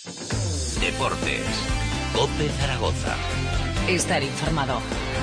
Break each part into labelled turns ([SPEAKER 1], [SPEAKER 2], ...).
[SPEAKER 1] Deportes. COPE Zaragoza.
[SPEAKER 2] Estar informado.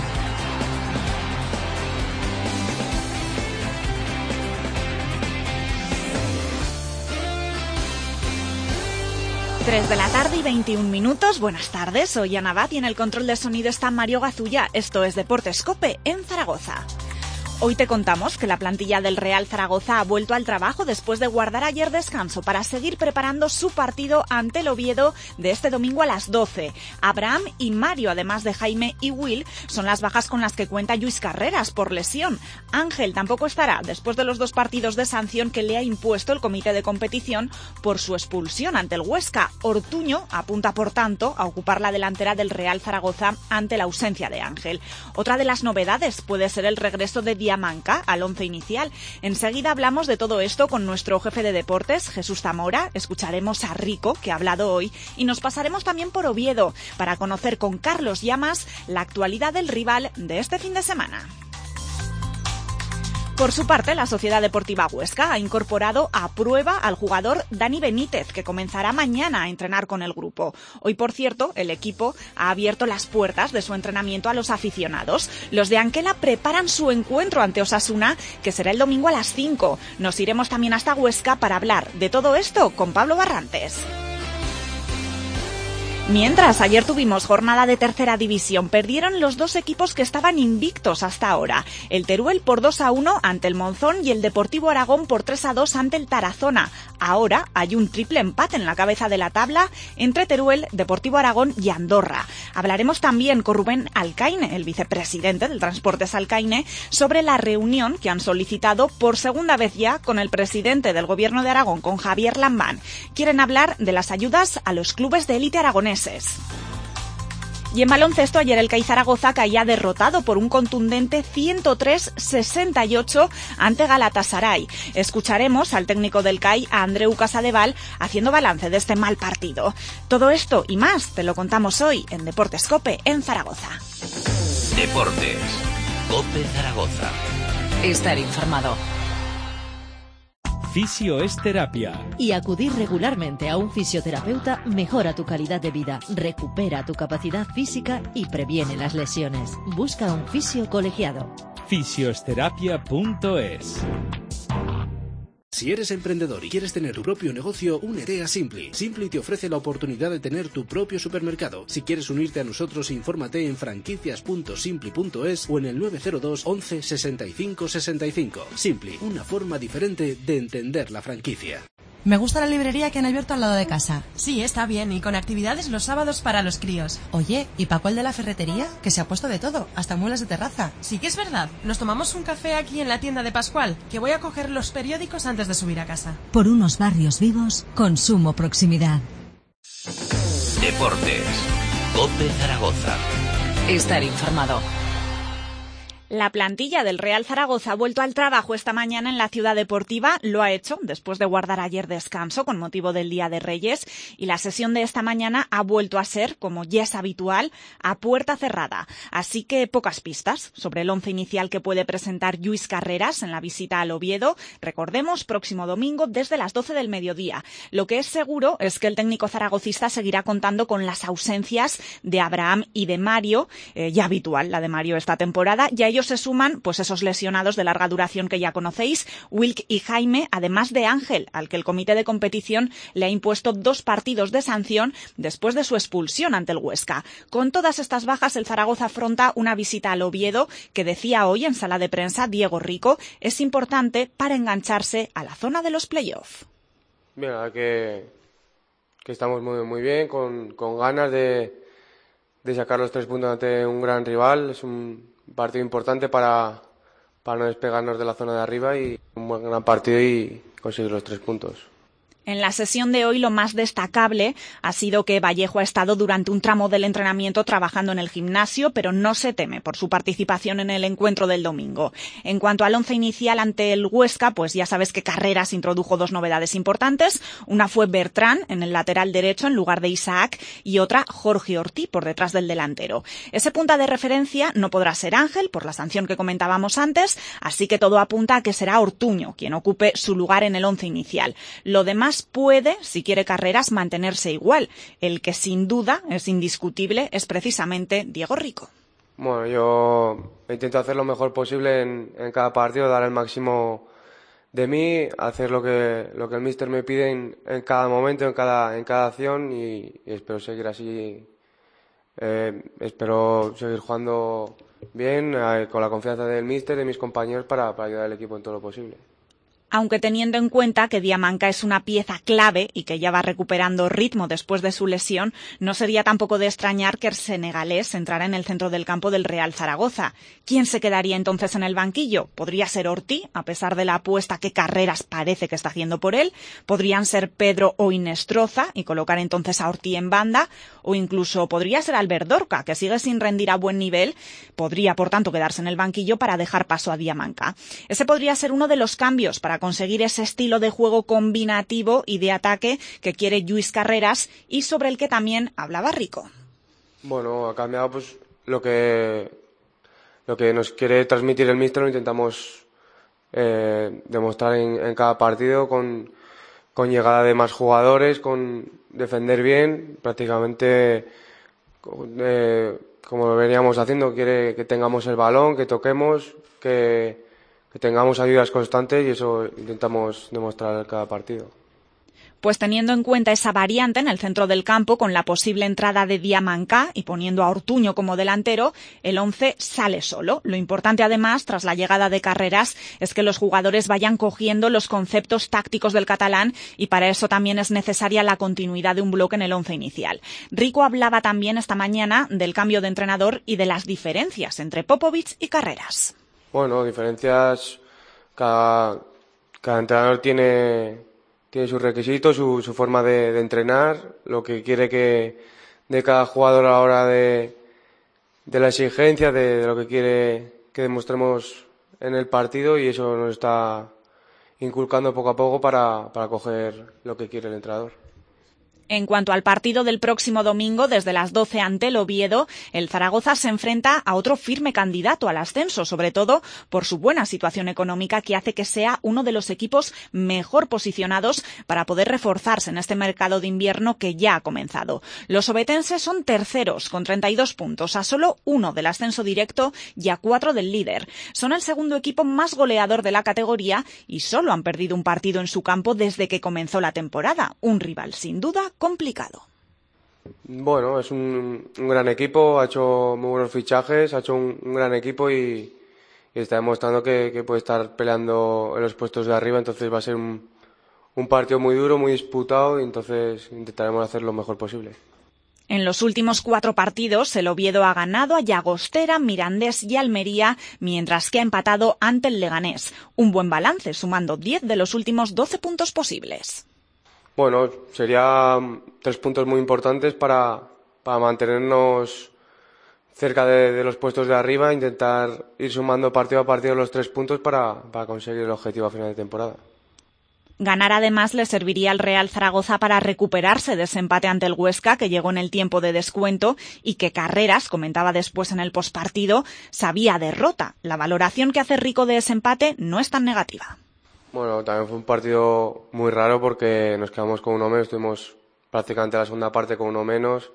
[SPEAKER 3] Tres de la tarde y 21 minutos. Buenas tardes, soy Ana Abad y en el control de sonido está Mario Gazulla. Esto es Deportes COPE en Zaragoza. Hoy te contamos que la plantilla del Real Zaragoza ha vuelto al trabajo después de guardar ayer descanso para seguir preparando su partido ante el Oviedo de este domingo a las 12. Abraham y Mario, además de Jaime y Will, son las bajas con las que cuenta Lluís Carreras por lesión. Ángel tampoco estará después de los 2 partidos de sanción que le ha impuesto el comité de competición por su expulsión ante el Huesca. Ortuño apunta, por tanto, a ocupar la delantera del Real Zaragoza ante la ausencia de Ángel. Otra de las novedades puede ser el regreso de Diamanca al once inicial. Enseguida hablamos de todo esto con nuestro jefe de deportes, Jesús Zamora. Escucharemos a Rico, que ha hablado hoy, y nos pasaremos también por Oviedo para conocer con Carlos Llamas la actualidad del rival de este fin de semana. Por su parte, la Sociedad Deportiva Huesca ha incorporado a prueba al jugador Dani Benítez, que comenzará mañana a entrenar con el grupo. Hoy, por cierto, el equipo ha abierto las puertas de su entrenamiento a los aficionados. Los de Anquela preparan su encuentro ante Osasuna, que será el domingo a las 5. Nos iremos también hasta Huesca para hablar de todo esto con Pablo Barrantes. Mientras, ayer tuvimos jornada de tercera división. Perdieron los 2 equipos que estaban invictos hasta ahora. El Teruel por 2-1 ante el Monzón y el Deportivo Aragón por 3-2 ante el Tarazona. Ahora hay un triple empate en la cabeza de la tabla entre Teruel, Deportivo Aragón y Andorra. Hablaremos también con Rubén Alcaine, el vicepresidente del Transportes Alcaine, sobre la reunión que han solicitado por segunda vez ya con el presidente del Gobierno de Aragón, con Javier Lambán. Quieren hablar de las ayudas a los clubes de élite aragoneses. Y en baloncesto, ayer el CAI Zaragoza caía derrotado por un contundente 103-68 ante Galatasaray. Escucharemos al técnico del CAI, a Andreu Casadeval, haciendo balance de este mal partido. Todo esto y más te lo contamos hoy en Deportes COPE en Zaragoza.
[SPEAKER 1] Deportes. COPE Zaragoza.
[SPEAKER 2] Estar informado.
[SPEAKER 4] Fisio es terapia.
[SPEAKER 5] Y acudir regularmente a un fisioterapeuta mejora tu calidad de vida, recupera tu capacidad física y previene las lesiones. Busca un fisio colegiado.
[SPEAKER 4] Fisioterapia.es.
[SPEAKER 6] Si eres emprendedor y quieres tener tu propio negocio, únete a Simply. Simply te ofrece la oportunidad de tener tu propio supermercado. Si quieres unirte a nosotros, infórmate en franquicias.simply.es o en el 902 11 65 65. Simply, una forma diferente de entender la franquicia.
[SPEAKER 7] Me gusta la librería que han abierto al lado de casa. Sí, está bien, y con actividades los sábados para los críos. Oye, ¿y Paco el de la ferretería? Que se ha puesto de todo, hasta muebles de terraza. Sí que es verdad. Nos tomamos un café aquí en la tienda de Pascual, que voy a coger los periódicos antes de subir a casa.
[SPEAKER 8] Por unos barrios vivos, consumo proximidad.
[SPEAKER 1] Deportes. COPE Zaragoza.
[SPEAKER 2] Estar informado.
[SPEAKER 3] La plantilla del Real Zaragoza ha vuelto al trabajo esta mañana en la Ciudad Deportiva. Lo ha hecho después de guardar ayer descanso con motivo del Día de Reyes, y la sesión de esta mañana ha vuelto a ser, como ya es habitual, a puerta cerrada. Así que pocas pistas sobre el once inicial que puede presentar Lluís Carreras en la visita al Oviedo. Recordemos, próximo domingo desde las 12 del mediodía. Lo que es seguro es que el técnico zaragocista seguirá contando con las ausencias de Abraham y de Mario, ya habitual la de Mario esta temporada, y a ellos se suman pues esos lesionados de larga duración que ya conocéis, Wilk y Jaime, además de Ángel, al que el comité de competición le ha impuesto 2 partidos de sanción después de su expulsión ante el Huesca. Con todas estas bajas, el Zaragoza afronta una visita al Oviedo que, decía hoy en sala de prensa Diego Rico, es importante para engancharse a la zona de los playoffs.
[SPEAKER 9] Mira, que estamos muy bien, con ganas de sacar los 3 puntos ante un gran rival. Es un partido importante para no despegarnos de la zona de arriba, y un buen gran partido y conseguir los 3 puntos.
[SPEAKER 3] En la sesión de hoy lo más destacable ha sido que Vallejo ha estado durante un tramo del entrenamiento trabajando en el gimnasio, pero no se teme por su participación en el encuentro del domingo. En cuanto al once inicial ante el Huesca, pues ya sabes que Carreras introdujo 2 novedades importantes. Una fue Bertrán en el lateral derecho en lugar de Isaac, y otra Jorge Ortiz por detrás del delantero. Ese punta de referencia no podrá ser Ángel por la sanción que comentábamos antes, así que todo apunta a que será Ortuño quien ocupe su lugar en el once inicial. Lo demás Carreras puede, si quiere Carreras, mantenerse igual. El que sin duda es indiscutible es precisamente Diego Rico.
[SPEAKER 9] Bueno, yo intento hacer lo mejor posible en cada partido, dar el máximo de mí, hacer lo que el míster me pide en cada momento, en cada acción y espero seguir así. Espero seguir jugando bien, con la confianza del míster y de mis compañeros para ayudar al equipo en todo lo posible.
[SPEAKER 3] Aunque teniendo en cuenta que Diamanca es una pieza clave y que ya va recuperando ritmo después de su lesión, no sería tampoco de extrañar que el senegalés entrara en el centro del campo del Real Zaragoza. ¿Quién se quedaría entonces en el banquillo? ¿Podría ser Ortí, a pesar de la apuesta que Carreras parece que está haciendo por él? ¿Podrían ser Pedro o Inestroza y colocar entonces a Ortí en banda? ¿O incluso podría ser Albert Dorca, que sigue sin rendir a buen nivel? Podría, por tanto, quedarse en el banquillo para dejar paso a Diamanca. Ese podría ser uno de los cambios para conseguir ese estilo de juego combinativo y de ataque que quiere Lluís Carreras y sobre el que también hablaba Rico.
[SPEAKER 9] Bueno, ha cambiado pues lo que nos quiere transmitir el míster, lo intentamos demostrar en cada partido con llegada de más jugadores, con defender bien, prácticamente como lo veníamos haciendo, quiere que tengamos el balón, que toquemos, que tengamos ayudas constantes y eso intentamos demostrar cada partido.
[SPEAKER 3] Pues teniendo en cuenta esa variante en el centro del campo, con la posible entrada de Diamanca y poniendo a Ortuño como delantero, el 11 sale solo. Lo importante además, tras la llegada de Carreras, es que los jugadores vayan cogiendo los conceptos tácticos del catalán y para eso también es necesaria la continuidad de un bloque en el 11 inicial. Rico hablaba también esta mañana del cambio de entrenador y de las diferencias entre Popovic y Carreras.
[SPEAKER 9] Bueno, diferencias, cada entrenador tiene sus requisitos, su forma de entrenar, lo que quiere de cada jugador a la hora de la exigencia, de lo que quiere que demostremos en el partido y eso nos está inculcando poco a poco para coger lo que quiere el entrenador.
[SPEAKER 3] En cuanto al partido del próximo domingo, desde las 12 ante el Oviedo, el Zaragoza se enfrenta a otro firme candidato al ascenso, sobre todo por su buena situación económica que hace que sea uno de los equipos mejor posicionados para poder reforzarse en este mercado de invierno que ya ha comenzado. Los ovetenses son terceros con 32 puntos, a solo 1 del ascenso directo y a 4 del líder. Son el segundo equipo más goleador de la categoría y solo han perdido un partido en su campo desde que comenzó la temporada. Un rival sin duda complicado.
[SPEAKER 9] Bueno, es un gran equipo, ha hecho muy buenos fichajes, ha hecho un gran equipo y está demostrando que puede estar peleando en los puestos de arriba, entonces va a ser un partido muy duro, muy disputado y entonces intentaremos hacer lo mejor posible.
[SPEAKER 3] En los últimos 4 partidos, el Oviedo ha ganado a Llagostera, Mirandés y Almería, mientras que ha empatado ante el Leganés. Un buen balance, sumando 10 de los últimos 12 puntos posibles.
[SPEAKER 9] Bueno, serían 3 puntos muy importantes para mantenernos cerca de los puestos de arriba, intentar ir sumando partido a partido los 3 puntos para conseguir el objetivo a final de temporada.
[SPEAKER 3] Ganar además le serviría al Real Zaragoza para recuperarse de ese empate ante el Huesca, que llegó en el tiempo de descuento y que Carreras, comentaba después en el postpartido, sabía derrota. La valoración que hace Rico de ese empate no es tan negativa.
[SPEAKER 9] Bueno, también fue un partido muy raro porque nos quedamos con uno menos, estuvimos prácticamente la segunda parte con uno menos.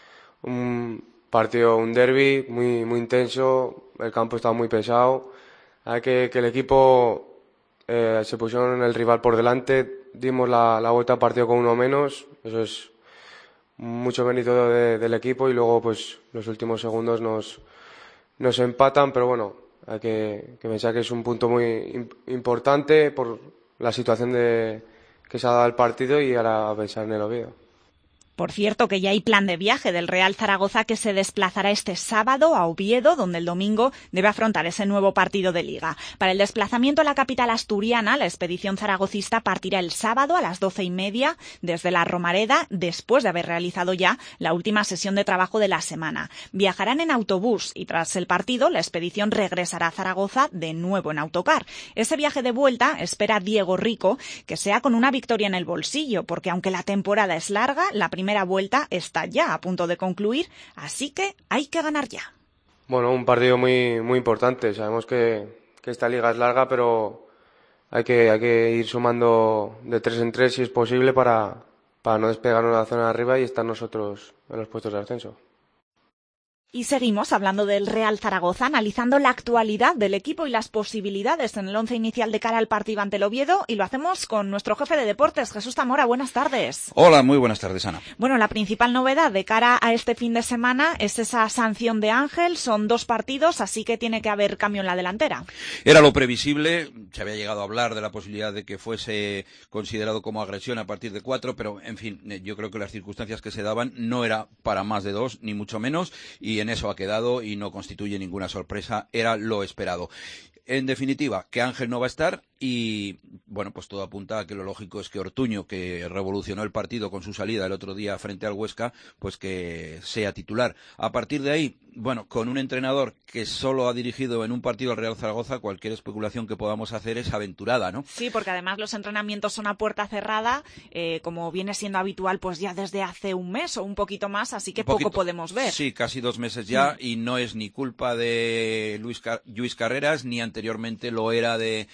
[SPEAKER 9] Un partido, un derbi muy intenso, el campo estaba muy pesado. Hay que el equipo se pusieron el rival por delante, dimos la vuelta al partido con uno menos, eso es mucho mérito del equipo y luego pues los últimos segundos nos empatan, pero bueno. Hay que pensar que es un punto muy importante por la situación que se ha dado el partido y ahora pensar en el Oviedo.
[SPEAKER 3] Por cierto, que ya hay plan de viaje del Real Zaragoza que se desplazará este sábado a Oviedo, donde el domingo debe afrontar ese nuevo partido de Liga. Para el desplazamiento a la capital asturiana, la expedición zaragocista partirá el sábado a las 12:30 desde la Romareda, después de haber realizado ya la última sesión de trabajo de la semana. Viajarán en autobús y tras el partido, la expedición regresará a Zaragoza de nuevo en autocar. Ese viaje de vuelta espera Diego Rico que sea con una victoria en el bolsillo, porque aunque la temporada es larga, la primera vuelta está ya a punto de concluir, así que hay que ganar ya.
[SPEAKER 9] Bueno, un partido muy importante. Sabemos que esta liga es larga, pero hay que ir sumando de 3 en 3 si es posible para no despegarnos de la zona de arriba y estar nosotros en los puestos de ascenso.
[SPEAKER 3] Y seguimos hablando del Real Zaragoza, analizando la actualidad del equipo y las posibilidades en el once inicial de cara al partido ante el Oviedo, y lo hacemos con nuestro jefe de deportes, Jesús Zamora. Buenas tardes.
[SPEAKER 4] Hola, muy buenas tardes, Ana.
[SPEAKER 3] Bueno, la principal novedad de cara a este fin de semana es esa sanción de Ángel. Son 2 partidos, así que tiene que haber cambio en la delantera.
[SPEAKER 4] Era lo previsible, se había llegado a hablar de la posibilidad de que fuese considerado como agresión a partir de 4, pero en fin, yo creo que las circunstancias que se daban no era para más de 2, ni mucho menos, y en eso ha quedado y no constituye ninguna sorpresa, era lo esperado. En definitiva, que Ángel no va a estar y, bueno, pues todo apunta a que lo lógico es que Ortuño, que revolucionó el partido con su salida el otro día frente al Huesca, pues que sea titular. A partir de ahí, bueno, con un entrenador que solo ha dirigido en un partido al Real Zaragoza, cualquier especulación que podamos hacer es aventurada, ¿no?
[SPEAKER 3] Sí, porque además los entrenamientos son a puerta cerrada, como viene siendo habitual pues ya desde hace un mes o un poquito más, así que poco podemos ver.
[SPEAKER 4] Sí, casi 2 meses ya, y no es ni culpa de Lluís Carreras, ni anteriormente lo era de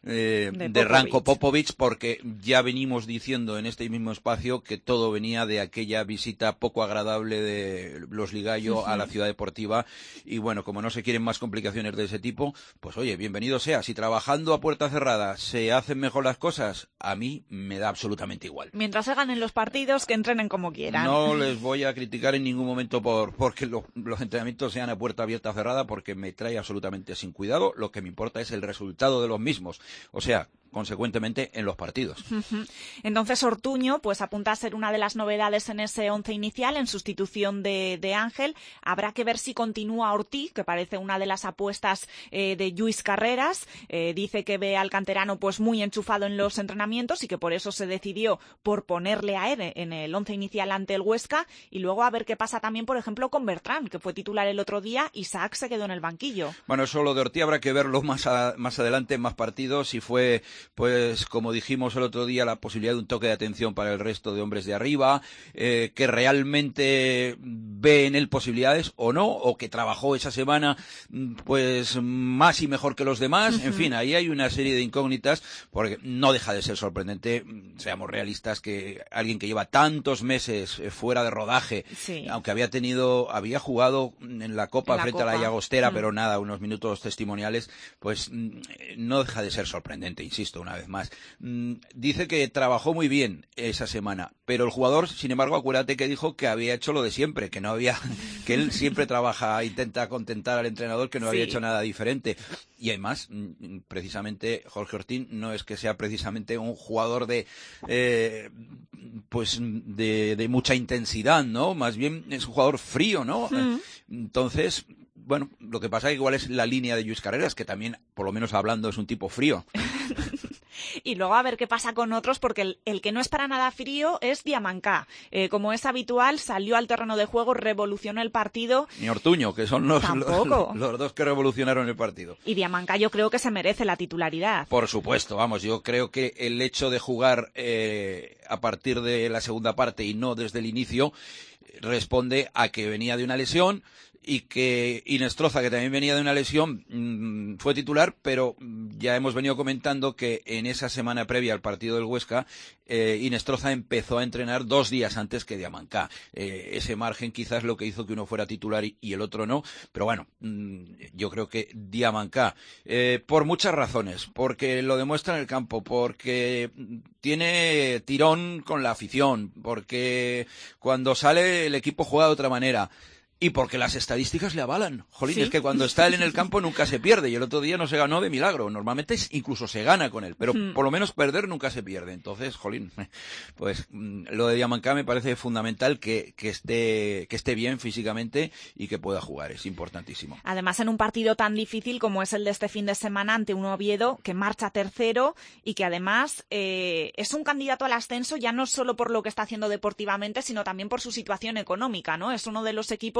[SPEAKER 4] Ranko Popovic, porque ya venimos diciendo en este mismo espacio que todo venía de aquella visita poco agradable de los Ligallo a la ciudad deportiva, y bueno, como no se quieren más complicaciones de ese tipo, pues oye, bienvenido sea. Si trabajando a puerta cerrada se hacen mejor las cosas, a mí me da absolutamente igual.
[SPEAKER 3] Mientras se ganen los partidos, que entrenen como quieran.
[SPEAKER 4] No les voy a criticar en ningún momento porque los entrenamientos sean a puerta abierta o cerrada, porque me trae absolutamente sin cuidado. Lo que me importa es el resultado de los mismos. O sea, consecuentemente en los partidos.
[SPEAKER 3] Entonces Ortuño pues apunta a ser una de las novedades en ese once inicial en sustitución de Ángel. Habrá que ver si continúa Ortiz, que parece una de las apuestas de Lluís Carreras. Dice que ve al canterano pues muy enchufado en los entrenamientos y que por eso se decidió por ponerle a él en el once inicial ante el Huesca, y luego a ver qué pasa también, por ejemplo, con Bertrán, que fue titular el otro día. Isaac se quedó en el banquillo.
[SPEAKER 4] Bueno, eso lo de Ortiz habrá que verlo más adelante en más partidos, si fue, pues como dijimos el otro día, la posibilidad de un toque de atención para el resto de hombres de arriba, que realmente ve en él posibilidades o no, o que trabajó esa semana pues más y mejor que los demás. En fin, ahí hay una serie de incógnitas, porque no deja de ser sorprendente, seamos realistas, que alguien que lleva tantos meses fuera de rodaje, aunque había jugado en la Copa frente a la Llagostera, pero nada, unos minutos testimoniales, pues no deja de ser sorprendente, insisto, una vez más. Dice que trabajó muy bien esa semana, pero el jugador, sin embargo, acuérdate que dijo que había hecho lo de siempre, que no había, que él siempre intenta contentar al entrenador, que no había hecho nada diferente. Y además, precisamente, Jorge Ortín no es que sea precisamente un jugador de mucha intensidad, ¿no? Más bien es un jugador frío, ¿no? Entonces, bueno, lo que pasa es que igual es la línea de Lluís Carreras, que también, por lo menos hablando, es un tipo frío.
[SPEAKER 3] Y luego a ver qué pasa con otros, porque el que no es para nada frío es Diamancá. Como es habitual, salió al terreno de juego, revolucionó el partido.
[SPEAKER 4] Ni Ortuño, que son los dos que revolucionaron el partido.
[SPEAKER 3] Y Diamancá yo creo que se merece la titularidad.
[SPEAKER 4] Por supuesto, vamos, yo creo que el hecho de jugar a partir de la segunda parte y no desde el inicio responde a que venía de una lesión, y que Inestroza, que también venía de una lesión, fue titular, pero ya hemos venido comentando que en esa semana previa al partido del Huesca, Inestroza empezó a entrenar 2 días antes que Diamancá. Ese margen quizás lo que hizo que uno fuera titular y el otro no, pero bueno, yo creo que Diamancá, por muchas razones, porque lo demuestra en el campo, porque tiene tirón con la afición, porque cuando sale el equipo juega de otra manera, y porque las estadísticas le avalan. Jolín, ¿sí? Es que cuando está él en el campo nunca se pierde, y el otro día no se ganó de milagro. Normalmente incluso se gana con él, pero por lo menos perder nunca se pierde. Entonces, jolín, pues lo de Diamancá me parece fundamental que esté bien físicamente y que pueda jugar. Es importantísimo.
[SPEAKER 3] Además, en un partido tan difícil como es el de este fin de semana ante un Oviedo que marcha tercero y que además es un candidato al ascenso, ya no solo por lo que está haciendo deportivamente, sino también por su situación económica, ¿no? Es uno de los equipos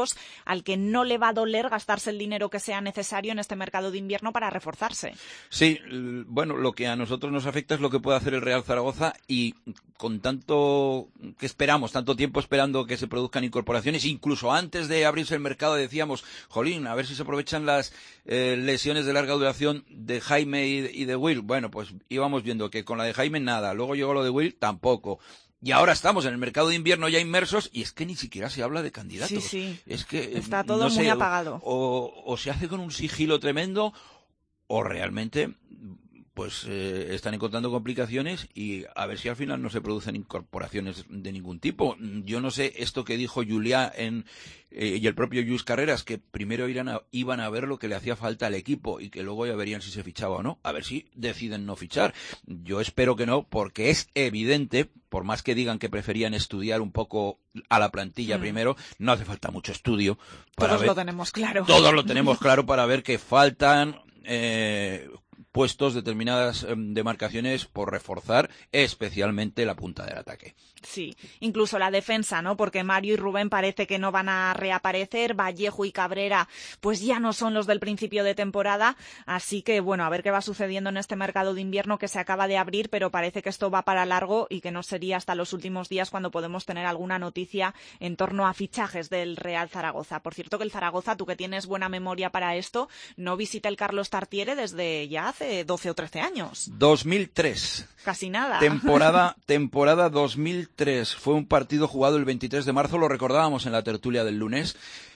[SPEAKER 3] equipos al que no le va a doler gastarse el dinero que sea necesario en este mercado de invierno para reforzarse.
[SPEAKER 4] Sí, bueno, lo que a nosotros nos afecta es lo que puede hacer el Real Zaragoza, y con tanto que esperamos, tanto tiempo esperando que se produzcan incorporaciones, incluso antes de abrirse el mercado decíamos, jolín, a ver si se aprovechan las lesiones de larga duración de Jaime y de Will. Bueno, pues íbamos viendo que con la de Jaime nada, luego llegó lo de Will tampoco. Y ahora estamos en el mercado de invierno ya inmersos y es que ni siquiera se habla de candidatos.
[SPEAKER 3] Sí.
[SPEAKER 4] Es que
[SPEAKER 3] está todo
[SPEAKER 4] no sé,
[SPEAKER 3] muy apagado.
[SPEAKER 4] O se hace con un sigilo tremendo o realmente pues están encontrando complicaciones, y a ver si al final no se producen incorporaciones de ningún tipo. Yo no sé esto que dijo Julià y el propio Lluís Carreras, que primero iban a ver lo que le hacía falta al equipo y que luego ya verían si se fichaba o no. A ver si deciden no fichar. Yo espero que no, porque es evidente, por más que digan que preferían estudiar un poco a la plantilla primero, no hace falta mucho estudio.
[SPEAKER 3] Todos lo tenemos claro.
[SPEAKER 4] Todos lo tenemos claro para ver que faltan puestos, determinadas demarcaciones por reforzar, especialmente la punta del ataque.
[SPEAKER 3] Sí, incluso la defensa, ¿no? Porque Mario y Rubén parece que no van a reaparecer, Vallejo y Cabrera pues ya no son los del principio de temporada, así que bueno, a ver qué va sucediendo en este mercado de invierno que se acaba de abrir, pero parece que esto va para largo y que no sería hasta los últimos días cuando podemos tener alguna noticia en torno a fichajes del Real Zaragoza. Por cierto que el Zaragoza, tú que tienes buena memoria para esto, no visita el Carlos Tartiere desde ya hace 12 o 13 años.
[SPEAKER 4] 2003.
[SPEAKER 3] Casi nada.
[SPEAKER 4] Temporada 2003. Fue un partido jugado el 23 de marzo, lo recordábamos en la tertulia del lunes.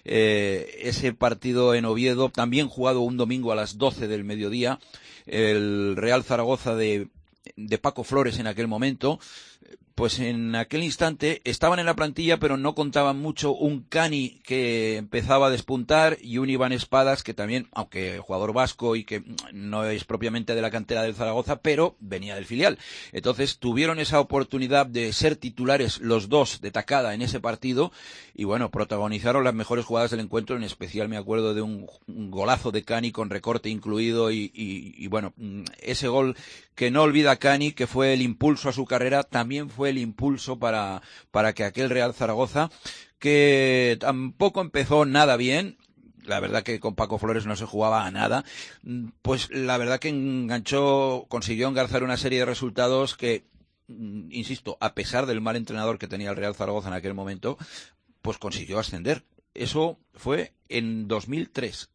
[SPEAKER 4] Ese partido en Oviedo, también jugado un domingo a las 12 del mediodía. El Real Zaragoza de Paco Flores en aquel momento. Pues en aquel instante estaban en la plantilla, pero no contaban mucho. Un Cani que empezaba a despuntar y un Iván Espadas que también, aunque jugador vasco y que no es propiamente de la cantera del Zaragoza, pero venía del filial. Entonces tuvieron esa oportunidad de ser titulares los dos de tacada en ese partido y bueno, protagonizaron las mejores jugadas del encuentro. En especial me acuerdo de un golazo de Cani con recorte incluido y bueno, ese gol que no olvida Cani, que fue el impulso a su carrera, también fue el impulso para que aquel Real Zaragoza, que tampoco empezó nada bien, la verdad que con Paco Flores no se jugaba a nada, pues la verdad que consiguió engarzar una serie de resultados que, insisto, a pesar del mal entrenador que tenía el Real Zaragoza en aquel momento, pues consiguió ascender. Eso fue en 2003.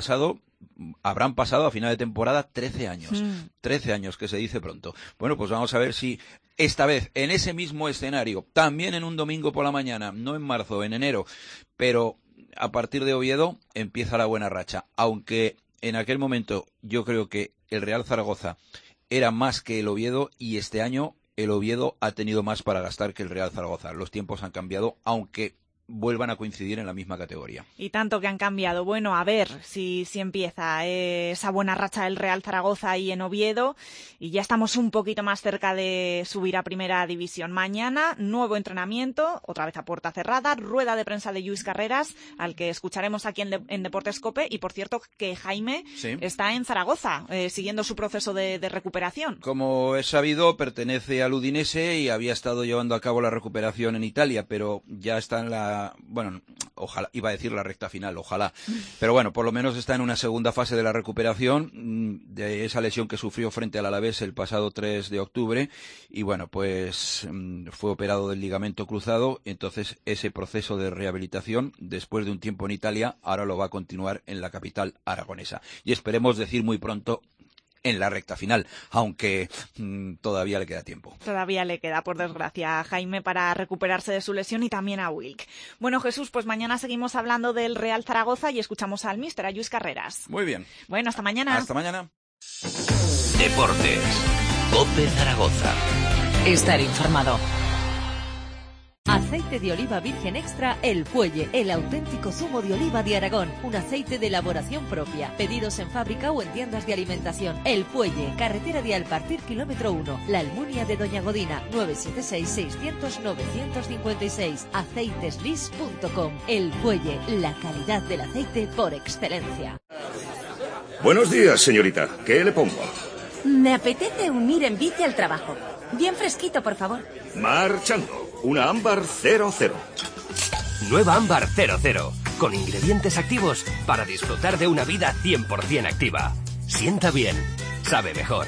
[SPEAKER 4] Habrán pasado a final de temporada 13 años. 13 años, que se dice pronto. Bueno, pues vamos a ver si esta vez, en ese mismo escenario, también en un domingo por la mañana, no en marzo, en enero, pero a partir de Oviedo empieza la buena racha. Aunque en aquel momento yo creo que el Real Zaragoza era más que el Oviedo, y este año el Oviedo ha tenido más para gastar que el Real Zaragoza. Los tiempos han cambiado, aunque vuelvan a coincidir en la misma categoría.
[SPEAKER 3] Y tanto que han cambiado. Bueno, a ver si empieza esa buena racha del Real Zaragoza ahí en Oviedo, y ya estamos un poquito más cerca de subir a Primera División. Mañana, nuevo entrenamiento, otra vez a puerta cerrada, rueda de prensa de Lluís Carreras, al que escucharemos aquí en Deportes COPE, y por cierto que Jaime está en Zaragoza, siguiendo su proceso de recuperación.
[SPEAKER 4] Como es sabido, pertenece al Udinese y había estado llevando a cabo la recuperación en Italia, pero ya está en ojalá, iba a decir la recta final, ojalá, pero bueno, por lo menos está en una segunda fase de la recuperación de esa lesión que sufrió frente al Alavés el pasado 3 de octubre, y bueno, pues fue operado del ligamento cruzado. Entonces ese proceso de rehabilitación, después de un tiempo en Italia, ahora lo va a continuar en la capital aragonesa, y esperemos decir muy pronto en la recta final, aunque todavía le queda tiempo.
[SPEAKER 3] Todavía le queda, por desgracia, a Jaime para recuperarse de su lesión, y también a Wilk. Bueno, Jesús, pues mañana seguimos hablando del Real Zaragoza y escuchamos al míster, a Lluís Carreras.
[SPEAKER 4] Muy bien.
[SPEAKER 3] Bueno, hasta mañana.
[SPEAKER 4] Hasta mañana.
[SPEAKER 1] Deportes. COPE Zaragoza.
[SPEAKER 2] Estar informado.
[SPEAKER 5] Aceite de oliva virgen extra El Fuelle, el auténtico zumo de oliva de Aragón, un aceite de elaboración propia. Pedidos en fábrica o en tiendas de alimentación. El Fuelle, carretera de Alpartir, kilómetro 1, La Almunia de Doña Godina, 976-600-956, aceiteslis.com. El Fuelle, la calidad del aceite por excelencia.
[SPEAKER 10] Buenos días, señorita. ¿Qué le pongo?
[SPEAKER 11] Me apetece un ir en bici al trabajo. Bien fresquito, por favor.
[SPEAKER 10] Marchando. Una ámbar 00.
[SPEAKER 1] Nueva ámbar 00.
[SPEAKER 12] con ingredientes activos para disfrutar de una vida 100% activa. Sienta bien, sabe mejor.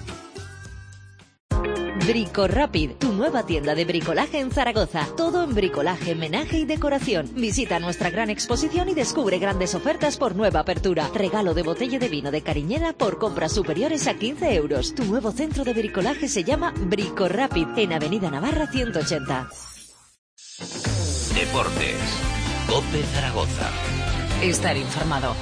[SPEAKER 5] Bricorapid, tu nueva tienda de bricolaje en Zaragoza. Todo en bricolaje, menaje y decoración. Visita nuestra gran exposición y descubre grandes ofertas por nueva apertura. Regalo de botella de vino de Cariñena por compras superiores a 15 euros. Tu nuevo centro de bricolaje se llama Bricorapid, en Avenida Navarra 180.
[SPEAKER 1] Deportes. COPE Zaragoza.
[SPEAKER 2] Estar informado.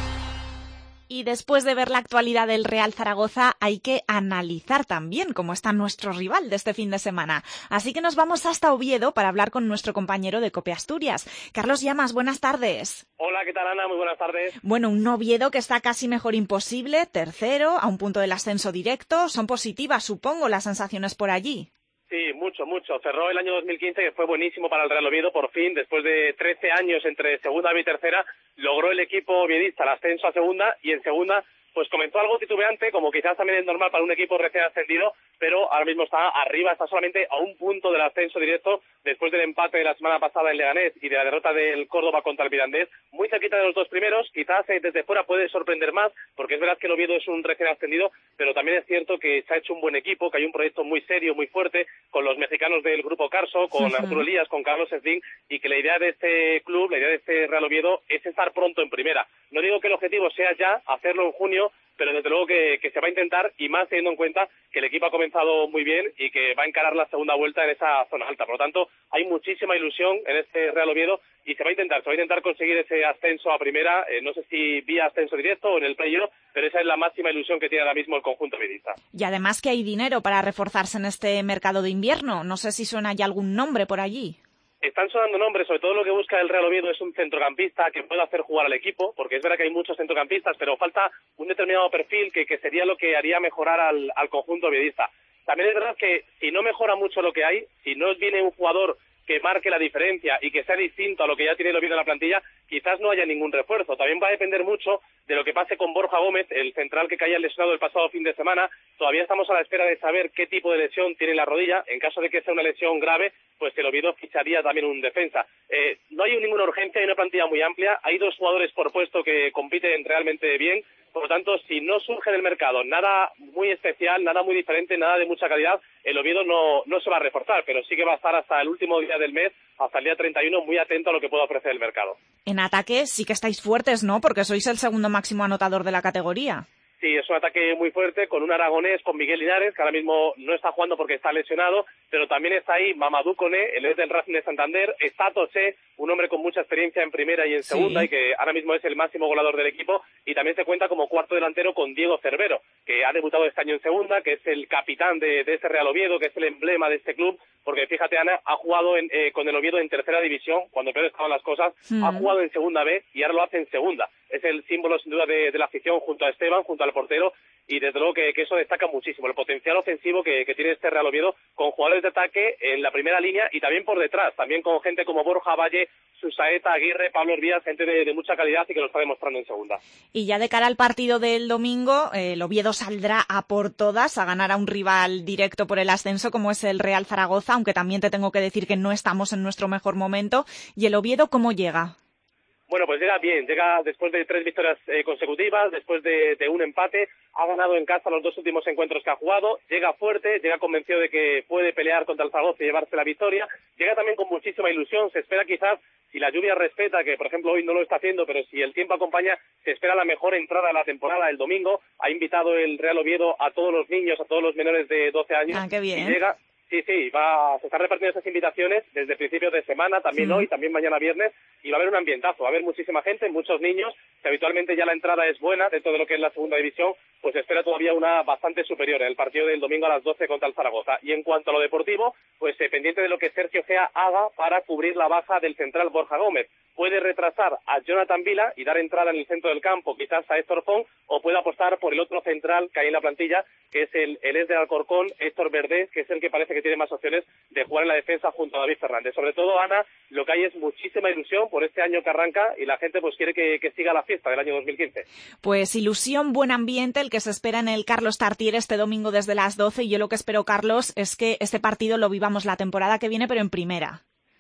[SPEAKER 3] Y después de ver la actualidad del Real Zaragoza, hay que analizar también cómo está nuestro rival de este fin de semana. Así que nos vamos hasta Oviedo para hablar con nuestro compañero de COPE Asturias. Carlos Llamas, buenas tardes.
[SPEAKER 13] Hola, ¿qué tal, Ana? Muy buenas tardes.
[SPEAKER 3] Bueno, un Oviedo que está casi mejor imposible, tercero, a un punto del ascenso directo. Son positivas, supongo, las sensaciones por allí.
[SPEAKER 13] Sí, mucho. Cerró el año 2015, que fue buenísimo para el Real Oviedo. Por fin, después de 13 años entre segunda y tercera, logró el equipo oviedista el ascenso a segunda, y en segunda pues comenzó algo titubeante, como quizás también es normal para un equipo recién ascendido, pero ahora mismo está arriba, está solamente a un punto del ascenso directo, después del empate de la semana pasada en Leganés y de la derrota del Córdoba contra el Mirandés, muy cerquita de los dos primeros. Quizás desde fuera puede sorprender más, porque es verdad que el Oviedo es un recién ascendido, pero también es cierto que se ha hecho un buen equipo, que hay un proyecto muy serio, muy fuerte, con los mexicanos del Grupo Carso, con Arturo Elías, con Carlos Slim, y que la idea de este club, la idea de este Real Oviedo, es estar pronto en primera. No digo que el objetivo sea ya hacerlo en junio, pero desde luego que se va a intentar, y más teniendo en cuenta que el equipo ha comenzado muy bien y que va a encarar la segunda vuelta en esa zona alta. Por lo tanto, hay muchísima ilusión en este Real Oviedo y se va a intentar conseguir ese ascenso a primera, no sé si vía ascenso directo o en el playoff, pero esa es la máxima ilusión que tiene ahora mismo el conjunto oviedista.
[SPEAKER 3] Y además que hay dinero para reforzarse en este mercado de invierno. No sé si suena ya algún nombre por allí.
[SPEAKER 13] Están sonando nombres, sobre todo lo que busca el Real Oviedo es un centrocampista que pueda hacer jugar al equipo, porque es verdad que hay muchos centrocampistas, pero falta un determinado perfil que sería lo que haría mejorar al conjunto oviedista. También es verdad que si no mejora mucho lo que hay, si no viene un jugador que marque la diferencia y que sea distinto a lo que ya tiene el Oviedo en la plantilla, quizás no haya ningún refuerzo. También va a depender mucho de lo que pase con Borja Gómez, el central que caía lesionado el pasado fin de semana. Todavía estamos a la espera de saber qué tipo de lesión tiene la rodilla. En caso de que sea una lesión grave, pues el Oviedo ficharía también un defensa. No hay ninguna urgencia, hay una plantilla muy amplia, hay dos jugadores por puesto que compiten realmente bien. Por lo tanto, si no surge en el mercado nada muy especial, nada muy diferente, nada de mucha calidad, el Oviedo no se va a reforzar, pero sí que va a estar hasta el último día del mes, hasta el día 31, muy atento a lo que pueda ofrecer el mercado.
[SPEAKER 3] En ataque sí que estáis fuertes, ¿no? Porque sois el segundo máximo anotador de la categoría.
[SPEAKER 13] Sí, es un ataque muy fuerte, con un aragonés, con Miguel Linares, que ahora mismo no está jugando porque está lesionado, pero también está ahí Mamadou Koné, el ex del Racing de Santander, está Tosé, un hombre con mucha experiencia en primera y en segunda, y que ahora mismo es el máximo goleador del equipo, y también se cuenta como cuarto delantero con Diego Cervero, que ha debutado este año en segunda, que es el capitán de este Real Oviedo, que es el emblema de este club, porque fíjate, Ana, ha jugado con el Oviedo en tercera división, cuando peor estaban las cosas, ha jugado en segunda B y ahora lo hace en segunda. Es el símbolo sin duda de la afición, junto a Esteban, junto al portero, y desde luego que eso destaca muchísimo, el potencial ofensivo que tiene este Real Oviedo, con jugadores de ataque en la primera línea y también por detrás, también con gente como Borja Valle, Susaeta, Aguirre, Pablo Hervías, gente de mucha calidad y que lo está demostrando en segunda.
[SPEAKER 3] Y ya de cara al partido del domingo, el Oviedo saldrá a por todas, a ganar a un rival directo por el ascenso como es el Real Zaragoza, aunque también te tengo que decir que no estamos en nuestro mejor momento. ¿Y el Oviedo cómo llega?
[SPEAKER 13] Bueno, pues llega bien, llega después de 3 victorias consecutivas, después de un empate, ha ganado en casa los 2 últimos encuentros que ha jugado, llega fuerte, llega convencido de que puede pelear contra el Zaragoza y llevarse la victoria, llega también con muchísima ilusión, se espera quizás, si la lluvia respeta, que por ejemplo hoy no lo está haciendo, pero si el tiempo acompaña, se espera la mejor entrada de la temporada el domingo. Ha invitado el Real Oviedo a todos los niños, a todos los menores de 12 años.
[SPEAKER 3] Ah, qué bien.
[SPEAKER 13] Y llega... Sí, se están repartiendo esas invitaciones desde principios de semana, también hoy, también mañana viernes, y va a haber un ambientazo, va a haber muchísima gente, muchos niños, que habitualmente ya la entrada es buena dentro de lo que es la segunda división, pues espera todavía una bastante superior en el partido del domingo a las 12 contra el Zaragoza. Y en cuanto a lo deportivo, pues pendiente de lo que Sergio Gea haga para cubrir la baja del central Borja Gómez. Puede retrasar a Jonathan Vila y dar entrada en el centro del campo, quizás a Héctor Font, o puede apostar por el otro central que hay en la plantilla, que es el ex de Alcorcón, Héctor Verdés, que es el que parece que tiene más opciones de jugar en la defensa junto a David Fernández. Sobre todo, Ana, lo que hay es muchísima ilusión por este año que arranca y la gente pues quiere que siga la fiesta del año 2015.
[SPEAKER 3] Pues ilusión, buen ambiente, el que se espera en el Carlos Tartiere este domingo desde las 12, y yo lo que espero, Carlos, es que este partido lo vivamos la temporada que viene, pero en primera.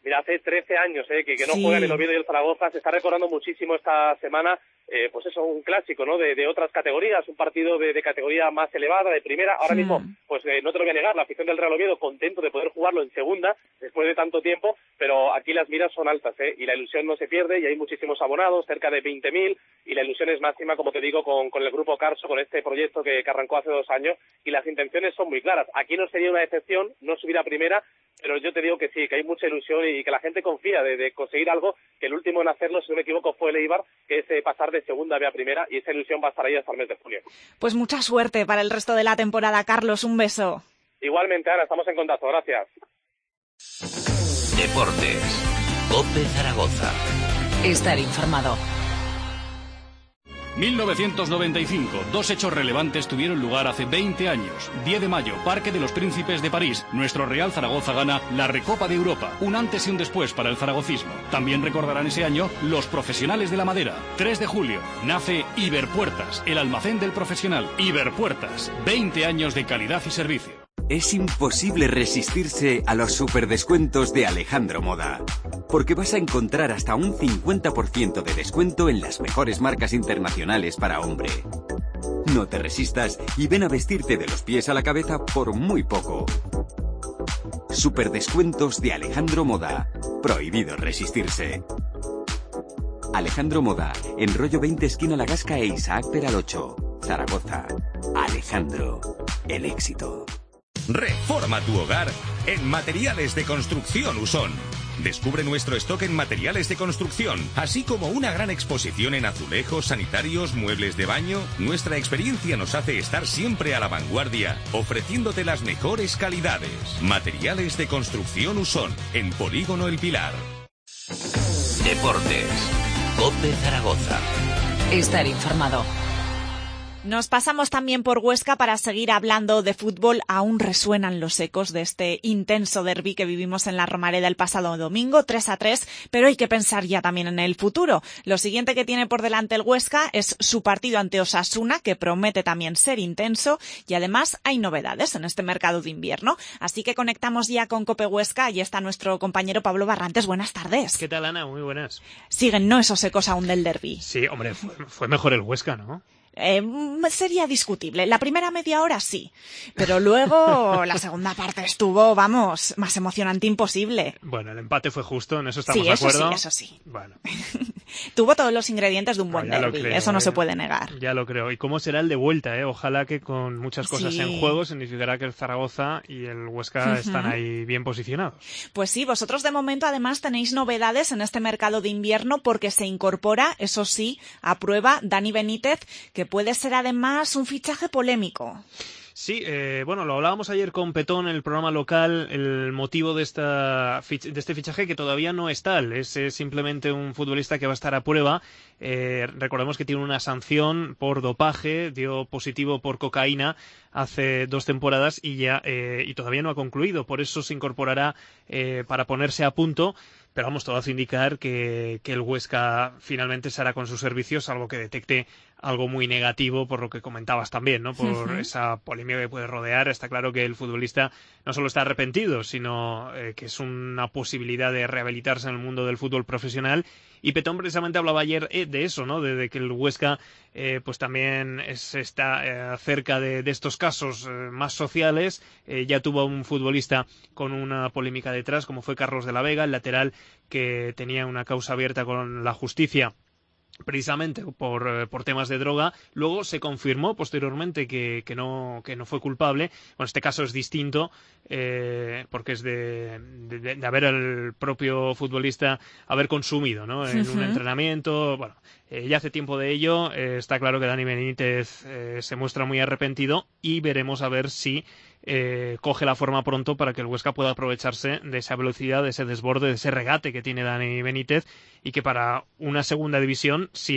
[SPEAKER 13] Mira, hace 13 años que no juegan el Oviedo y el Zaragoza. Se está recordando muchísimo esta semana, pues eso, un clásico, ¿no? De otras categorías, un partido de categoría más elevada, de primera. Ahora mismo, pues no te lo voy a negar, la afición del Real Oviedo contento de poder jugarlo en segunda después de tanto tiempo, pero aquí las miras son altas, y la ilusión no se pierde, y hay muchísimos abonados, cerca de 20.000, y la ilusión es máxima, como te digo, con el grupo Carso, con este proyecto que arrancó hace 2 años, y las intenciones son muy claras. Aquí no sería una decepción no subir a primera, pero yo te digo que sí, que hay mucha ilusión y que la gente confía de conseguir algo, que el último en hacerlo, si no me equivoco, fue el Eibar, que es pasar de segunda B a primera, y esa ilusión va a estar ahí hasta el mes de junio.
[SPEAKER 3] Pues mucha suerte para el resto de la temporada, Carlos, un beso.
[SPEAKER 13] Igualmente, Ana, estamos en contacto, gracias.
[SPEAKER 1] Deportes, COPE Zaragoza.
[SPEAKER 2] Estar informado.
[SPEAKER 14] 1995. 2 hechos relevantes tuvieron lugar hace 20 años. 10 de mayo, Parque de los Príncipes de París. Nuestro Real Zaragoza gana la Recopa de Europa. Un antes y un después para el zaragocismo. También recordarán ese año los profesionales de la madera. 3 de julio, nace Iberpuertas, el almacén del profesional. Iberpuertas, 20 años de calidad y servicio.
[SPEAKER 15] Es imposible resistirse a los superdescuentos de Alejandro Moda, porque vas a encontrar hasta un 50% de descuento en las mejores marcas internacionales para hombre. No te resistas y ven a vestirte de los pies a la cabeza por muy poco. Superdescuentos de Alejandro Moda. Prohibido resistirse. Alejandro Moda, en Rollo 20 esquina La Gasca e Isaac Peral 8, Zaragoza. Alejandro, el éxito.
[SPEAKER 16] Reforma tu hogar en Materiales de Construcción Usón. Descubre nuestro stock en materiales de construcción, así como una gran exposición en azulejos, sanitarios, muebles de baño. Nuestra experiencia nos hace estar siempre a la vanguardia, ofreciéndote las mejores calidades. Materiales de Construcción Usón, en Polígono El Pilar.
[SPEAKER 1] Deportes, COPE Zaragoza.
[SPEAKER 2] Estar informado.
[SPEAKER 3] Nos pasamos también por Huesca para seguir hablando de fútbol. Aún resuenan los ecos de este intenso derbi que vivimos en la Romareda el pasado domingo, 3-3, pero hay que pensar ya también en el futuro. Lo siguiente que tiene por delante el Huesca es su partido ante Osasuna, que promete también ser intenso, y además hay novedades en este mercado de invierno. Así que conectamos ya con COPE Huesca, y está nuestro compañero Pablo Barrantes. Buenas tardes.
[SPEAKER 17] ¿Qué tal, Ana? Muy buenas.
[SPEAKER 3] Siguen, ¿no?, esos ecos aún del derbi.
[SPEAKER 17] Sí, hombre, fue mejor el Huesca, ¿no?
[SPEAKER 3] Sería discutible. La primera media hora sí, pero luego la segunda parte estuvo, vamos, más emocionante imposible.
[SPEAKER 17] Bueno, el empate fue justo, en eso estamos de acuerdo.
[SPEAKER 3] Sí, eso sí.
[SPEAKER 17] Bueno.
[SPEAKER 3] Tuvo todos los ingredientes de un buen derbi, eso no se puede negar.
[SPEAKER 17] Ya lo creo. ¿Y cómo será el de vuelta? Ojalá que con muchas cosas en juego significará que el Zaragoza y el Huesca están ahí bien posicionados.
[SPEAKER 3] Pues sí, vosotros de momento además tenéis novedades en este mercado de invierno porque se incorpora, eso sí, a prueba Dani Benítez, que puede ser además un fichaje polémico.
[SPEAKER 17] Sí, bueno, lo hablábamos ayer con Petón en el programa local, el motivo de este fichaje que todavía no es tal, es simplemente un futbolista que va a estar a prueba. Recordemos que tiene una sanción por dopaje, dio positivo por cocaína hace 2 temporadas y todavía no ha concluido, por eso se incorporará para ponerse a punto. Pero vamos, todo hace indicar que el Huesca finalmente se hará con sus servicios, salvo que detecte algo muy negativo por lo que comentabas también, ¿no? Por esa polémica que puede rodear. Está claro que el futbolista no solo está arrepentido, sino que es una posibilidad de rehabilitarse en el mundo del fútbol profesional. Y Petón precisamente hablaba ayer de eso, ¿no? De que el Huesca pues también está cerca de estos casos más sociales. Ya tuvo un futbolista con una polémica detrás, como fue Carlos de la Vega, el lateral que tenía una causa abierta con la justicia precisamente por temas de droga. Luego se confirmó posteriormente que no fue culpable. Bueno, este caso es distinto porque es de haber el propio futbolista haber consumido, ¿no? En un entrenamiento. Bueno, ya hace tiempo de ello. Está claro que Dani Benítez se muestra muy arrepentido y veremos a ver si coge la forma pronto para que el Huesca pueda aprovecharse de esa velocidad, de ese desborde, de ese regate que tiene Dani Benítez, y que para una segunda división, si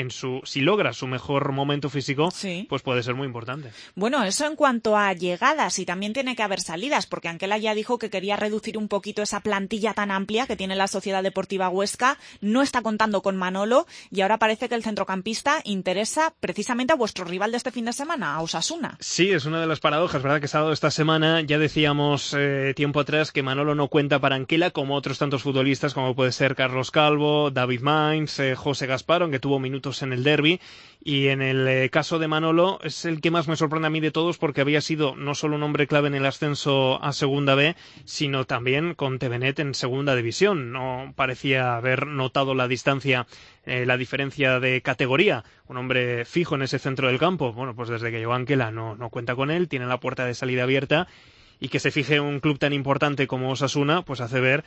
[SPEAKER 17] logra su mejor momento físico, pues puede ser muy importante.
[SPEAKER 3] Bueno, eso en cuanto a llegadas, y también tiene que haber salidas, porque Anquela ya dijo que quería reducir un poquito esa plantilla tan amplia que tiene la Sociedad Deportiva Huesca, no está contando con Manolo, y ahora parece que el centrocampista interesa precisamente a vuestro rival de este fin de semana, a Osasuna.
[SPEAKER 17] Sí, es una de las paradojas, ¿verdad? Que sábado esta semana. Ya decíamos tiempo atrás que Manolo no cuenta para Anquela, como otros tantos futbolistas, como puede ser Carlos Calvo, David Mainz, José Gaspar, aunque tuvo minutos en el derbi. Y en el caso de Manolo es el que más me sorprende a mí de todos, porque había sido no solo un hombre clave en el ascenso a Segunda B, sino también con TVNet en Segunda División. No parecía haber notado la distancia, la diferencia de categoría. Un hombre fijo en ese centro del campo. Bueno, pues desde que llegó a Anquela no cuenta con él, tiene la puerta de salida abierta, y que se fije un club tan importante como Osasuna, pues hace ver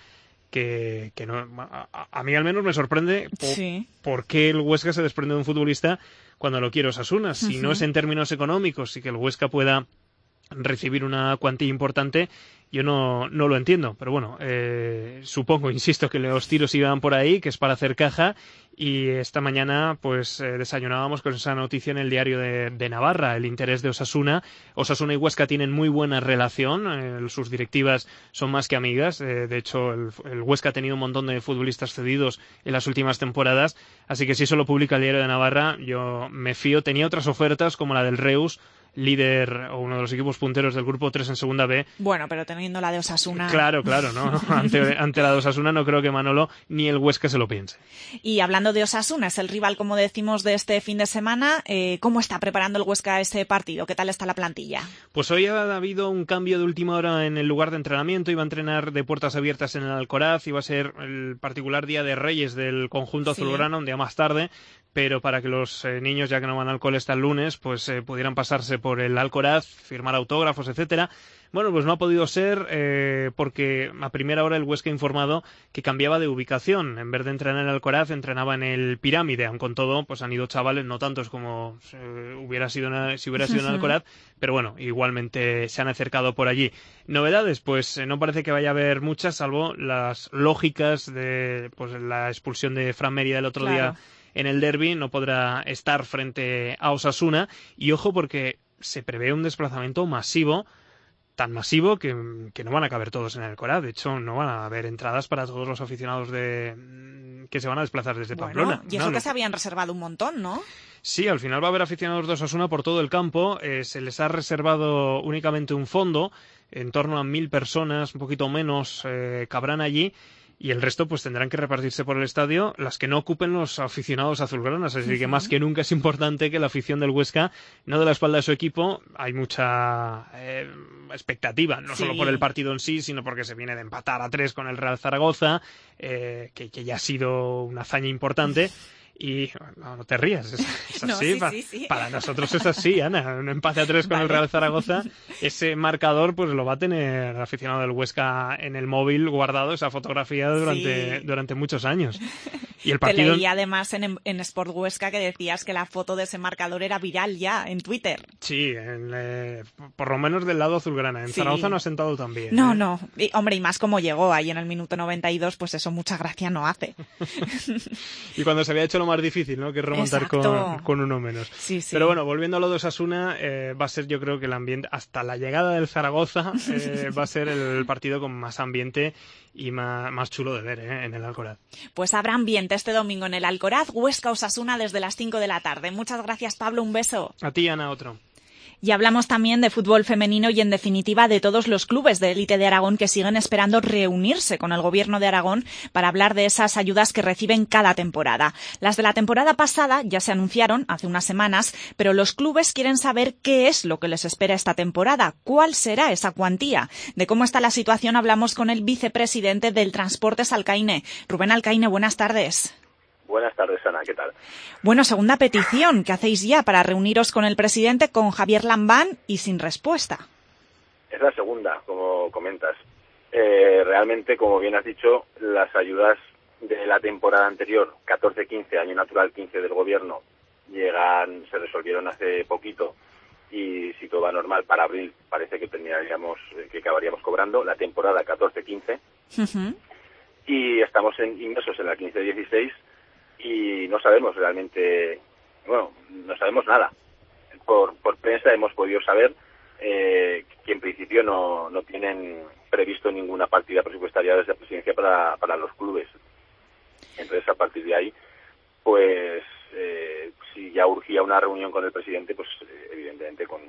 [SPEAKER 17] que no, a mí al menos me sorprende por qué el Huesca se desprende de un futbolista cuando lo quiere Osasuna. Si no es en términos económicos y que el Huesca pueda recibir una cuantía importante, yo no lo entiendo. Pero bueno, supongo, insisto, que los tiros iban por ahí, que es para hacer caja. Y esta mañana pues desayunábamos con esa noticia en el diario de Navarra, el interés de Osasuna. Osasuna y Huesca tienen muy buena relación, sus directivas son más que amigas. De hecho, el Huesca ha tenido un montón de futbolistas cedidos en las últimas temporadas, así que si eso lo publica el diario de Navarra, yo me fío. Tenía otras ofertas como la del Reus, líder o uno de los equipos punteros del grupo 3 en Segunda B.
[SPEAKER 3] Bueno, pero teniendo la de Osasuna...
[SPEAKER 17] Claro, ¿no? Ante la de Osasuna no creo que Manolo ni el Huesca se lo piense.
[SPEAKER 3] Y hablando de Osasuna, es el rival, como decimos, de este fin de semana. ¿Cómo está preparando el Huesca ese partido? ¿Qué tal está la plantilla?
[SPEAKER 17] Pues hoy ha habido un cambio de última hora en el lugar de entrenamiento. Iba a entrenar de puertas abiertas en el Alcoraz. Iba a ser el particular día de Reyes del conjunto azulgrana, un día más tarde. Pero para que los niños, ya que no van al cole hasta el lunes, pues pudieran pasarse por el Alcoraz, firmar autógrafos, etcétera. Bueno, pues no ha podido ser porque a primera hora el Huesca ha informado que cambiaba de ubicación. En vez de entrenar en el Alcoraz, entrenaba en el Pirámide. Aun con todo, pues han ido chavales, no tantos como si hubiera sido en el Alcoraz, pero bueno, igualmente se han acercado por allí. ¿Novedades? Pues no parece que vaya a haber muchas, salvo las lógicas de pues la expulsión de Fran Mérida el otro día en el derbi. No podrá estar frente a Osasuna. Y ojo, porque se prevé un desplazamiento masivo, tan masivo que no van a caber todos en el Alcoraz. De hecho, no van a haber entradas para todos los aficionados que se van a desplazar desde Pamplona.
[SPEAKER 3] Y eso que se habían reservado un montón, ¿no?
[SPEAKER 17] Sí, al final va a haber aficionados de Osasuna por todo el campo. Se les ha reservado únicamente un fondo, en torno a 1.000 personas, un poquito menos, cabrán allí. Y el resto pues tendrán que repartirse por el estadio, las que no ocupen los aficionados azulgranas. Así que más que nunca es importante que la afición del Huesca no dé la espalda a su equipo. Hay mucha expectativa, no solo por el partido en sí, sino porque se viene de empatar a 3 con el Real Zaragoza, que ya ha sido una hazaña importante. Y no te rías, es así.
[SPEAKER 3] Sí.
[SPEAKER 17] Para nosotros es así, Ana. Un empate a 3 con el Real Zaragoza, ese marcador pues lo va a tener el aficionado del Huesca en el móvil guardado, esa fotografía durante muchos años. Y el partido...
[SPEAKER 3] Te leí además en Sport Huesca que decías que la foto de ese marcador era viral ya en Twitter.
[SPEAKER 17] Sí, por lo menos del lado azulgrana. En Zaragoza no ha sentado tan bien.
[SPEAKER 3] No. Hombre, y más como llegó ahí en el minuto 92, pues eso mucha gracia no hace.
[SPEAKER 17] Y cuando se había hecho lo más difícil, ¿no? Que es remontar con uno menos.
[SPEAKER 3] Sí.
[SPEAKER 17] Pero bueno, volviendo a lo de Osasuna, va a ser, yo creo que el ambiente, hasta la llegada del Zaragoza, va a ser el partido con más ambiente y más chulo de ver en el Alcoraz.
[SPEAKER 3] Pues habrá ambiente este domingo en el Alcoraz, Huesca Osasuna desde las 5 de la tarde. Muchas gracias, Pablo, un beso.
[SPEAKER 17] A ti, Ana, otro.
[SPEAKER 3] Y hablamos también de fútbol femenino y, en definitiva, de todos los clubes de élite de Aragón que siguen esperando reunirse con el Gobierno de Aragón para hablar de esas ayudas que reciben cada temporada. Las de la temporada pasada ya se anunciaron hace unas semanas, pero los clubes quieren saber qué es lo que les espera esta temporada, cuál será esa cuantía. De cómo está la situación hablamos con el vicepresidente del Transportes Alcaine. Rubén Alcaine, buenas tardes.
[SPEAKER 18] Buenas tardes, Ana, ¿qué tal?
[SPEAKER 3] Bueno, segunda petición que hacéis ya para reuniros con el presidente, con Javier Lambán, y sin respuesta.
[SPEAKER 18] Es la segunda, como comentas. Realmente, como bien has dicho, las ayudas de la temporada anterior, 14-15, año natural 15 del gobierno, se resolvieron hace poquito, y si todo va normal, para abril parece que que acabaríamos cobrando la temporada 14-15, y estamos inmersos en la 15-16, y no sabemos realmente, no sabemos nada. Por prensa hemos podido saber que en principio no tienen previsto ninguna partida presupuestaria desde la presidencia para los clubes. Entonces, a partir de ahí, pues si ya urgía una reunión con el presidente, pues evidentemente con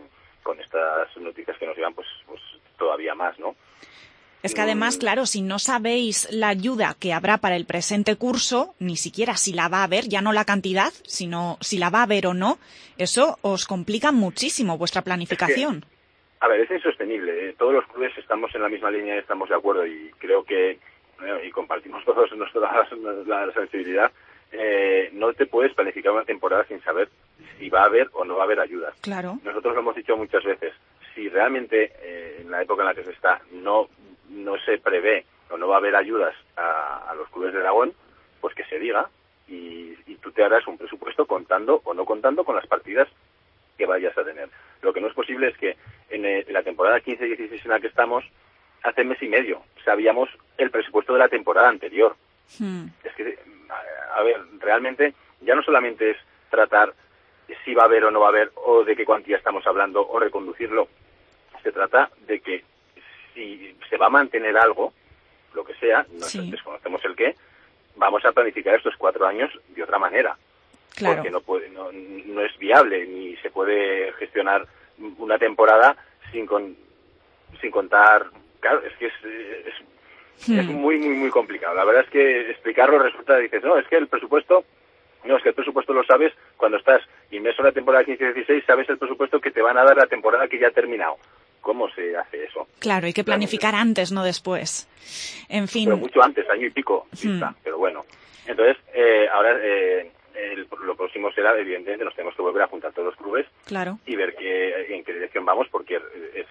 [SPEAKER 18] con estas noticias que nos llevan, pues todavía más, ¿no?
[SPEAKER 3] Es que además, claro, si no sabéis la ayuda que habrá para el presente curso, ni siquiera si la va a haber, ya no la cantidad, sino si la va a haber o no, eso os complica muchísimo vuestra planificación.
[SPEAKER 18] Es insostenible. Todos los clubes estamos en la misma línea y estamos de acuerdo, y creo que, y compartimos todos la sensibilidad, no te puedes planificar una temporada sin saber si va a haber o no va a haber ayudas.
[SPEAKER 3] Claro.
[SPEAKER 18] Nosotros lo hemos dicho muchas veces. Si realmente en la época en la que se está no se prevé o no va a haber ayudas a los clubes de Aragón, pues que se diga y tú te harás un presupuesto contando o no contando con las partidas que vayas a tener. Lo que no es posible es que en la temporada 15-16 en la que estamos, hace mes y medio sabíamos el presupuesto de la temporada anterior. Es que, realmente ya no solamente es tratar si va a haber o no va a haber, o de qué cuantía estamos hablando, o reconducirlo. Se trata de que si se va a mantener algo, lo que sea, desconocemos el qué, vamos a planificar estos 4 años de otra manera.
[SPEAKER 3] Claro.
[SPEAKER 18] Porque no es viable, ni se puede gestionar una temporada sin contar. Claro, es que es muy, muy, muy complicado. La verdad es que explicarlo resulta, dices, es que el presupuesto lo sabes cuando estás inmerso en la temporada 15-16, sabes el presupuesto que te van a dar la temporada que ya ha terminado. ¿Cómo se hace eso?
[SPEAKER 3] Claro, hay que planificar antes, no después. En fin.
[SPEAKER 18] Pero mucho antes, año y pico, pero bueno. Entonces, ahora lo próximo será, evidentemente, nos tenemos que volver a juntar todos los clubes,
[SPEAKER 3] claro,
[SPEAKER 18] y ver en qué dirección vamos, porque es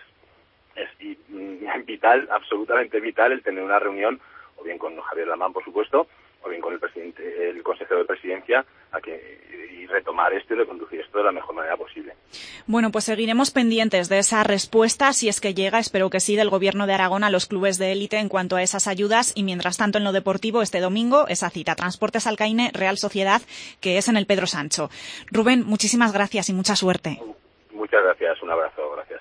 [SPEAKER 18] vital, absolutamente vital, el tener una reunión, o bien con Javier Lamán, por supuesto, o bien con el consejero de presidencia, y retomar esto y reconducir esto de la mejor manera posible.
[SPEAKER 3] Bueno, pues seguiremos pendientes de esa respuesta, si es que llega, espero que sí, del Gobierno de Aragón a los clubes de élite en cuanto a esas ayudas, y mientras tanto en lo deportivo, este domingo, esa cita, Transportes Alcaine, Real Sociedad, que es en el Pedro Sancho. Rubén, muchísimas gracias y mucha suerte.
[SPEAKER 18] Muchas gracias, un abrazo, gracias.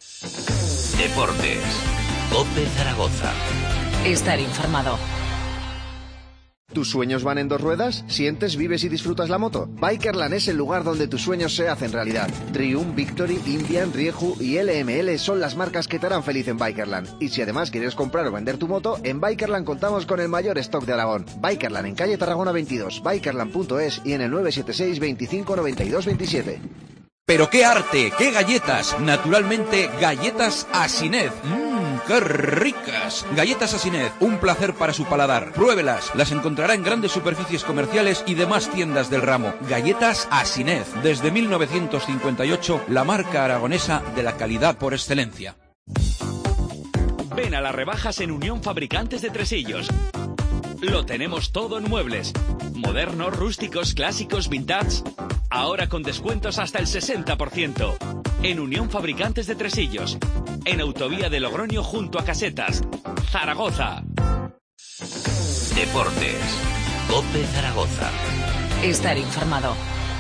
[SPEAKER 1] Deportes, COPE Zaragoza.
[SPEAKER 2] Estar informado.
[SPEAKER 19] ¿Tus sueños van en 2 ruedas? ¿Sientes, vives y disfrutas la moto? Bikerland es el lugar donde tus sueños se hacen realidad. Triumph, Victory, Indian, Rieju y LML son las marcas que te harán feliz en Bikerland. Y si además quieres comprar o vender tu moto, en Bikerland contamos con el mayor stock de Aragón. Bikerland en calle Tarragona 22, bikerland.es y en el 976 25 92 27.
[SPEAKER 4] ¡Pero qué arte! ¡Qué galletas! Naturalmente, galletas Asinet. ¡Qué ricas! Galletas Asinet, un placer para su paladar. Pruébelas, las encontrará en grandes superficies comerciales y demás tiendas del ramo. Galletas Asinet, desde 1958, la marca aragonesa de la calidad por excelencia.
[SPEAKER 20] Ven a las rebajas en Unión Fabricantes de Tresillos. Lo tenemos todo en muebles. Modernos, rústicos, clásicos, vintage. Ahora con descuentos hasta el 60%. En Unión Fabricantes de Tresillos. En Autovía de Logroño junto a Casetas. Zaragoza.
[SPEAKER 1] Deportes, COPE Zaragoza.
[SPEAKER 2] Estar informado.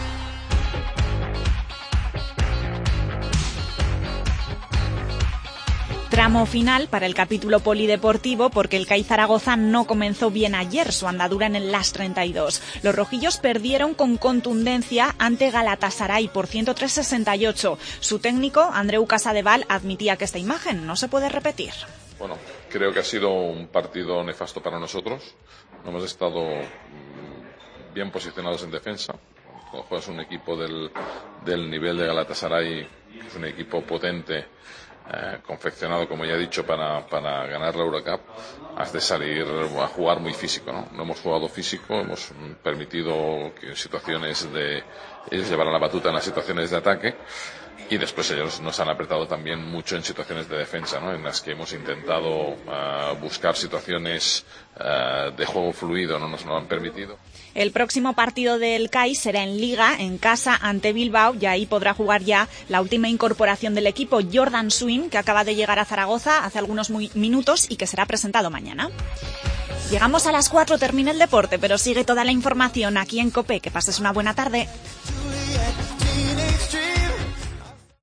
[SPEAKER 3] Tramo final para el capítulo polideportivo, porque el CAI Zaragoza no comenzó bien ayer su andadura en el LAS 32. Los rojillos perdieron con contundencia ante Galatasaray por 103-68. Su técnico, Andreu Casadevall, admitía que esta imagen no se puede repetir.
[SPEAKER 21] Bueno, creo que ha sido un partido nefasto para nosotros. No hemos estado bien posicionados en defensa. Cuando juegas un equipo del nivel de Galatasaray, es un equipo potente, confeccionado, como ya he dicho, para ganar la Eurocup, has de salir a jugar muy físico, ¿no? No hemos jugado físico, hemos permitido que en situaciones ellos llevaran la batuta en las situaciones de ataque, y después ellos nos han apretado también mucho en situaciones de defensa, ¿no? En las que hemos intentado buscar situaciones de juego fluido, no nos lo han permitido.
[SPEAKER 3] El próximo partido del CAI será en Liga, en casa, ante Bilbao, y ahí podrá jugar ya la última incorporación del equipo, Jordan Swin, que acaba de llegar a Zaragoza hace algunos minutos y que será presentado mañana. Llegamos a las 4, termina el deporte, pero sigue toda la información aquí en COPE. Que pases una buena tarde.